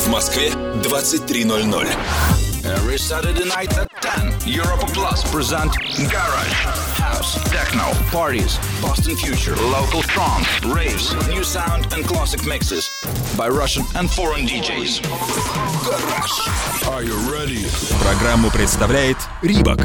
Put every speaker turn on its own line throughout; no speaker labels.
В Москве 23:00.
Every Saturday night at 10, Europa Plus present Garage, House, Techno, Parties, Boston Future, Local Trance, Raves, New Sound and Classic Mixes by Russian and foreign DJs.
Garage. Are you ready?
Программу представляет Рибок.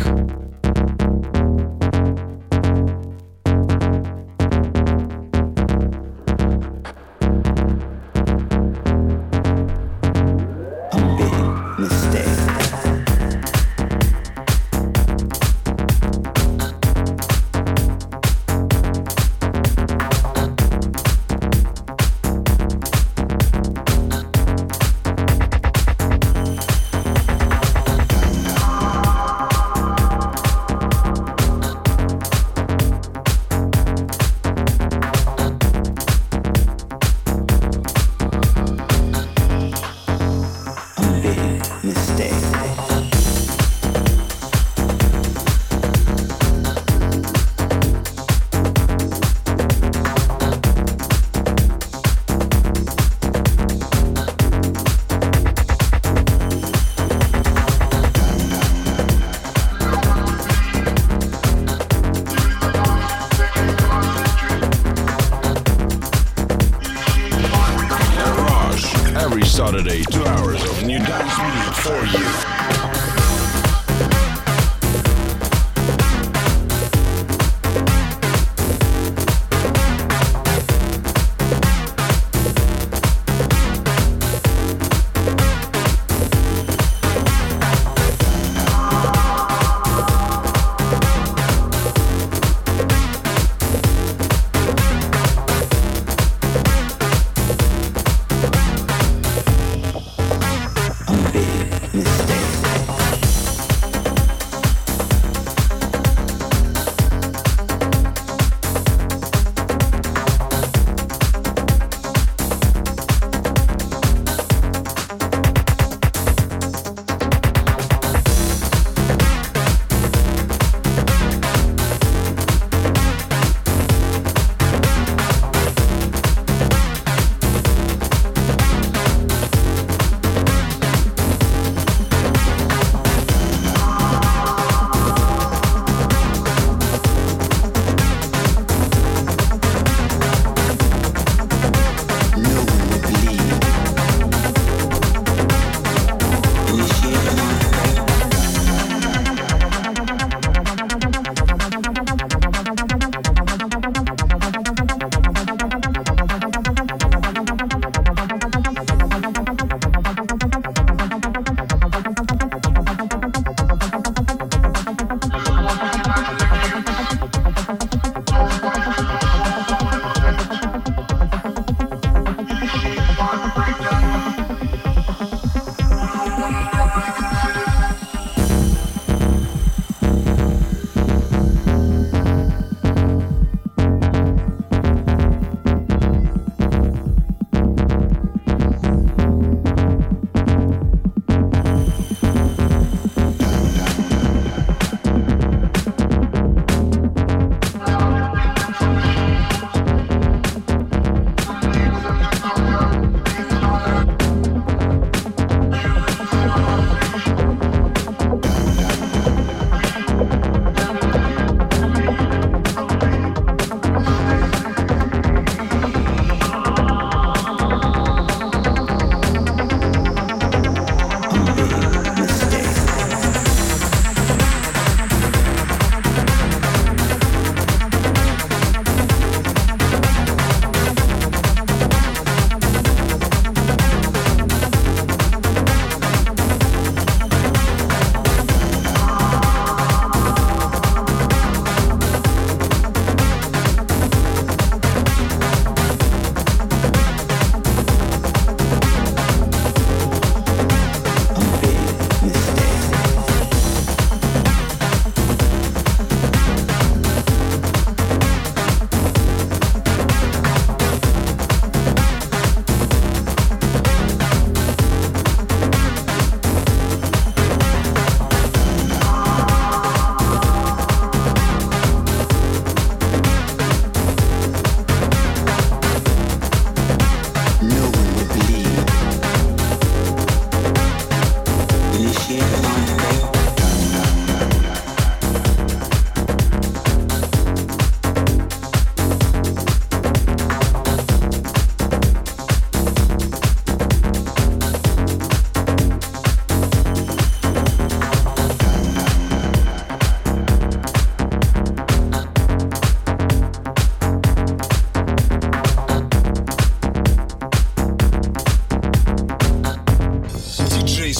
Saturday, 2 hours of new dance music for you.
Mistake.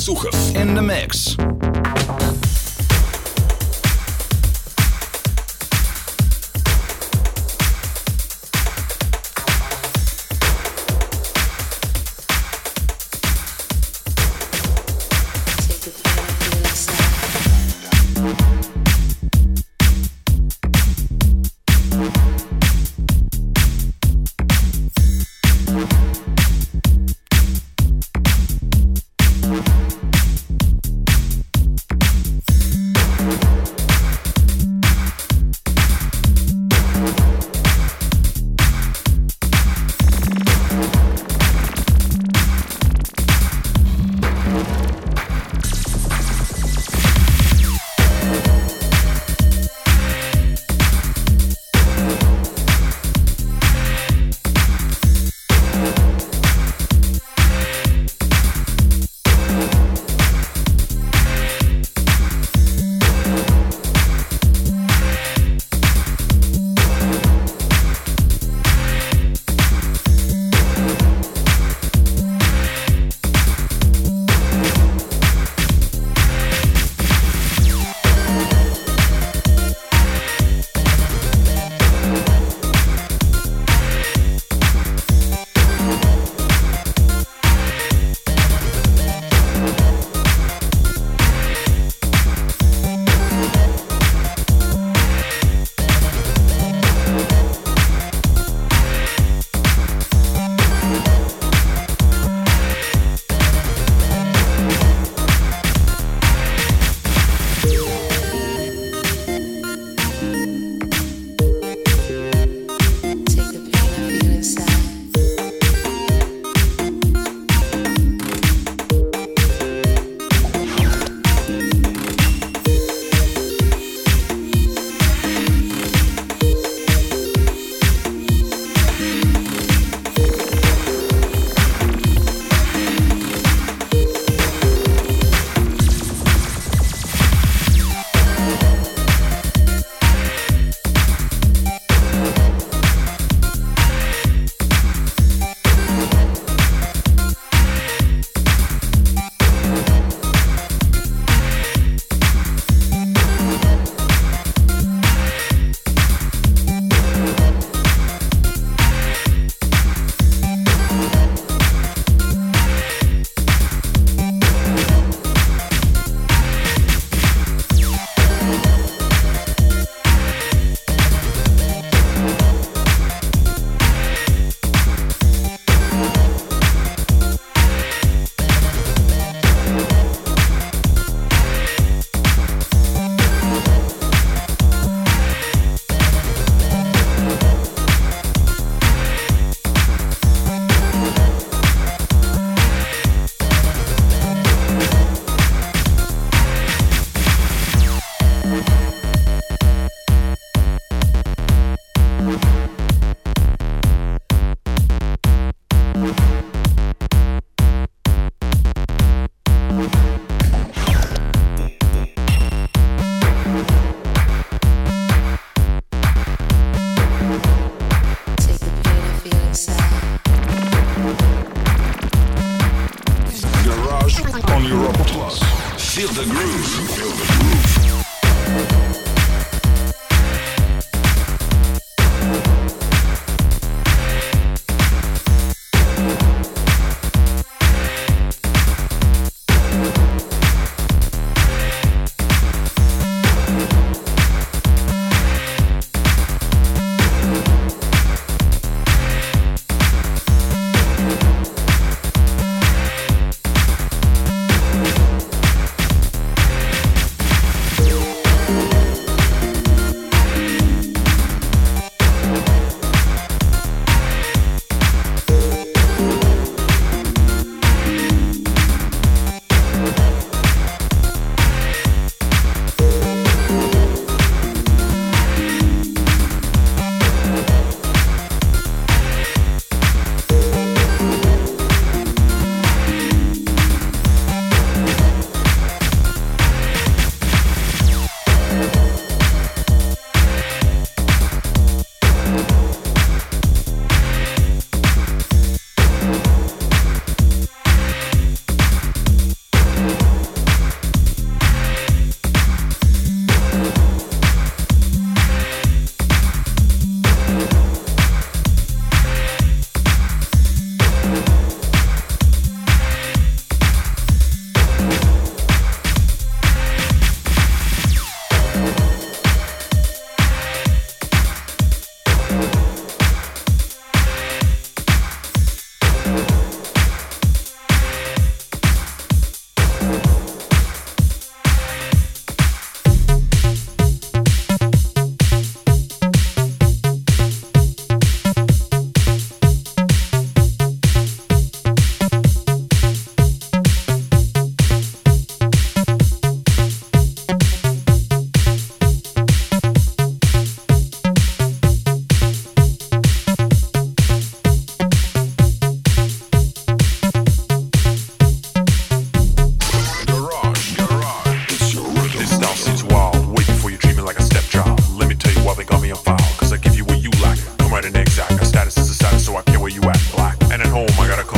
Сухов.
In the mix.
Feel the groove. Feel the groove.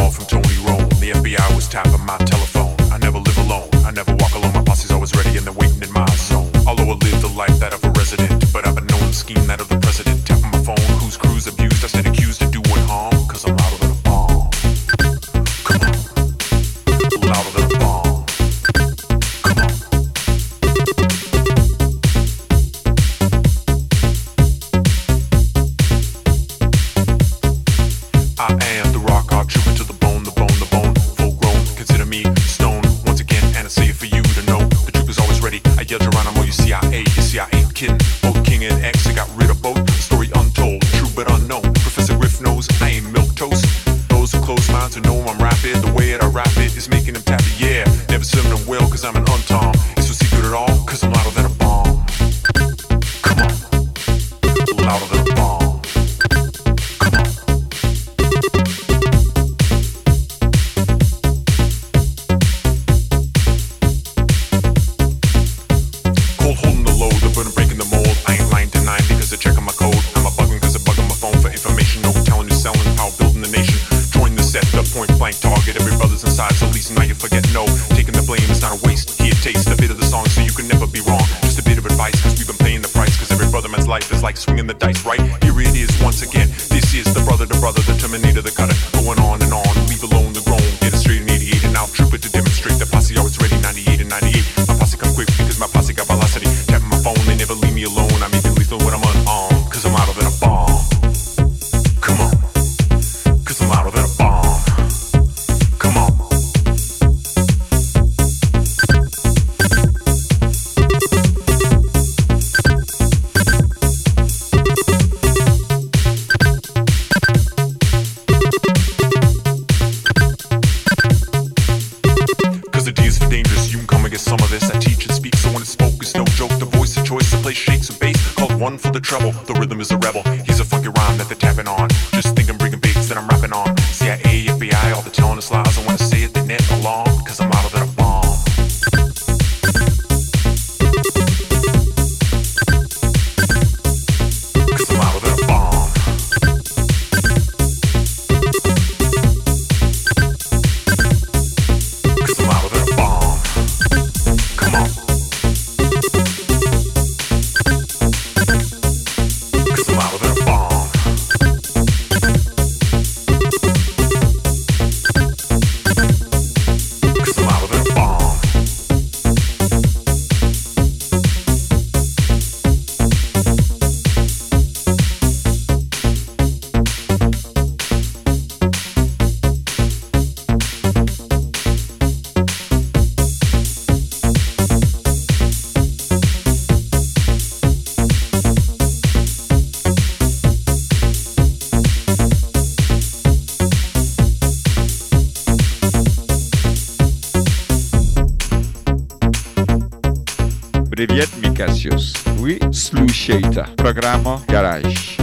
call from Tony Rome. The FBI was tapping my telephone. I never live alone, I never walk alone. My posse's always ready and they're waiting in my zone. Although I live the life that of a resident, but I've been known to scheme that of the president. Tapping my phone, whose crew's abused, I said accused of doing harm, cause I'm louder than a bomb. Come on, louder than a bomb. Come on. I am the rock hard trooper to the bone, the bone, the bone. Full grown, consider me stone. Once again, and I say it for you to know. The troop is always ready. I yell Geronimo, you CIA. You see, I ain't kidding. Both King and X, I got rid of both. Story untold, true but unknown. Professor Riff knows I ain't milquetoast. Those who close minds who know I'm rapid. The way that I rap it is making them tappy, yeah. Never serving them well, cause I'm an untom. It's no secret at all, cause I'm louder than a bomb. Come on, louder than a bomb. Point blank target, every brother's inside, so least now you forget no. Taking the blame is not a waste. Here, taste a bit of the song so you can never be wrong. Just a bit of advice, cause we've been paying the price. Cause every brother man's life is like swinging the dice, right? Here it is once again. This is the brother to brother, the Terminator, the cutter. Going on and on, leave alone the grown. Get it straight in 88 and out, trooper to demonstrate. The posse always ready, 98 and 98. My posse come quick because my posse got velocity. Tapping my phone, they never leave me alone. I'm even lethal when I'm unarmed, cause I'm louder than a bomb. Come on, cause I'm louder than a bomb. Come on. Cause the D is for dangerous, you can come and get some of this. I teach and speak, so when it's spoke, it's no joke. The voice of choice, the place shakes and bass. Called one for the treble, the rhythm is a rebel. He's a funky rhyme that they're tapping on. Just think I'm bringing beats that I'm rapping on. CIA, FBI, all the telling us lies. I wanna say it, they net along, cause I'm louder than a bomb. Cause I'm louder than a bomb. Cause I'm louder than a bomb. Come on. Cause I'm louder than a bomb. Cause I'm louder than a bomb.
Привет, Микасиус. Вы слушаете программу «Гараж».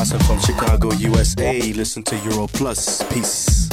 Bouncing from Chicago, USA. Listen to Euro Plus. Peace.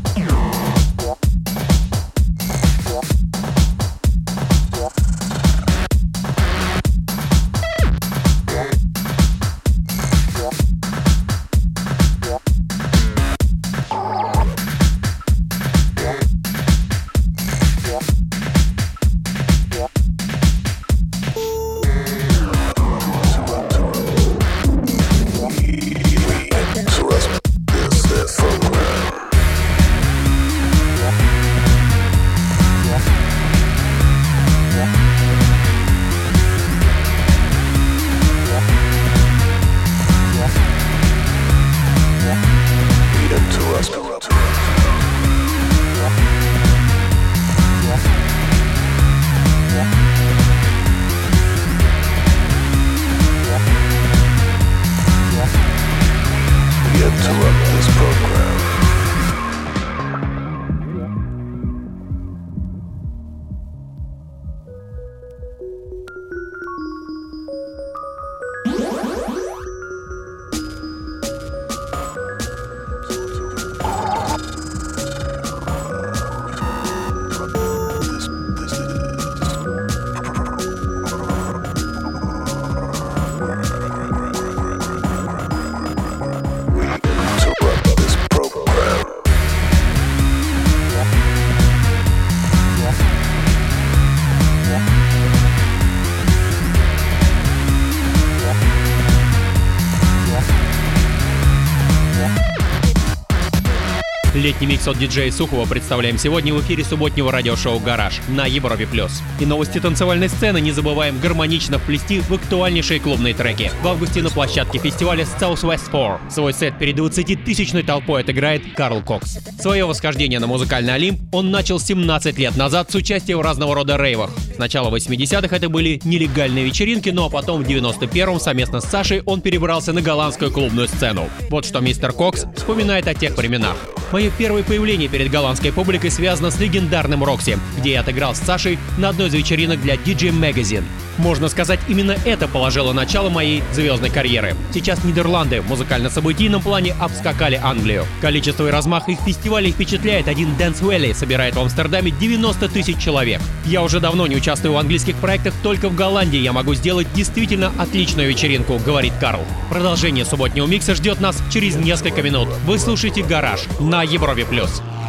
Летний микс от диджея Сухова представляем сегодня в эфире субботнего радиошоу «Гараж» на Европе+. И новости танцевальной сцены не забываем гармонично вплести в актуальнейшие клубные треки. В августе на площадке фестиваля Southwest 4 свой сет перед 20-тысячной толпой отыграет Карл Кокс. Свое восхождение на музыкальный Олимп он начал 17 лет назад с участия в разного рода рейвах. С начала 80-х это были нелегальные вечеринки, но потом в 91-м совместно с Сашей он перебрался на голландскую клубную сцену. Вот что мистер Кокс вспоминает о тех временах. Мое первое появление перед голландской публикой связано с легендарным Рокси, где я отыграл с Сашей на одной из вечеринок для DJ Magazine. Можно сказать, именно это положило начало моей звездной карьеры. Сейчас Нидерланды в музыкально-событийном плане обскакали Англию. Количество и размах их фестивалей впечатляет. Один Dance Valley собирает в Амстердаме 90 тысяч человек. Я уже давно не участвую в английских проектах, только в Голландии я могу сделать действительно отличную вечеринку, говорит Карл. Продолжение субботнего микса ждет нас через несколько минут. Вы слушаете «Гараж» на Европе+.